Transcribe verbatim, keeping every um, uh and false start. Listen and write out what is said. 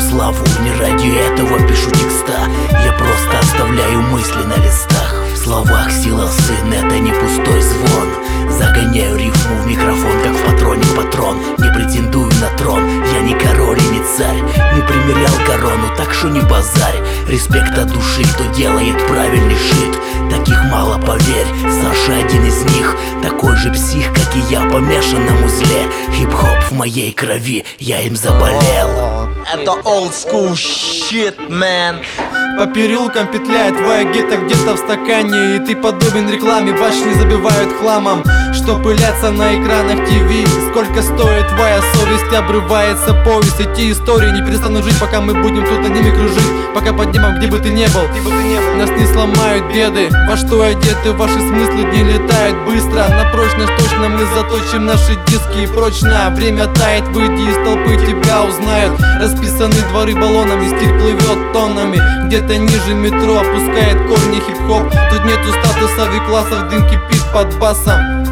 славу, не ради этого пишу текста. Я просто оставляю мысли на листах. В словах сила, сын, это не пустой звон. Загоняю рифму в микрофон, как в патроне патрон. Не претендую на трон, я не король и не царь. Не примерял корону, так что не базарь. Респект от души, кто делает правильный шит. Таких мало, поверь, Саша один из них. Такой же псих, как и я, помешан на музле. Хип-хоп в моей крови, я им заболел. Это old school shit, man. По переулкам петляет твоя гетто где-то в стакане, и ты подобен рекламе, башни забивают хламом, что пылятся на экранах ТВ. Сколько стоит твоя совесть, обрывается повесть. Эти истории не перестанут жить, пока мы будем тут над ними кружить. Пока поднимем, где бы ты не был, нас не сломают беды. Во что одеты ваши смыслы не летают быстро. На прочность точно мы заточим наши диски и прочно. Время тает, выйди из толпы, тебя узнают. Расписаны дворы баллонами, стиль плывет тоннами. Где-то ниже метро опускает корни хип-хоп. Тут нету статуса ви-классов, дым кипит под басом.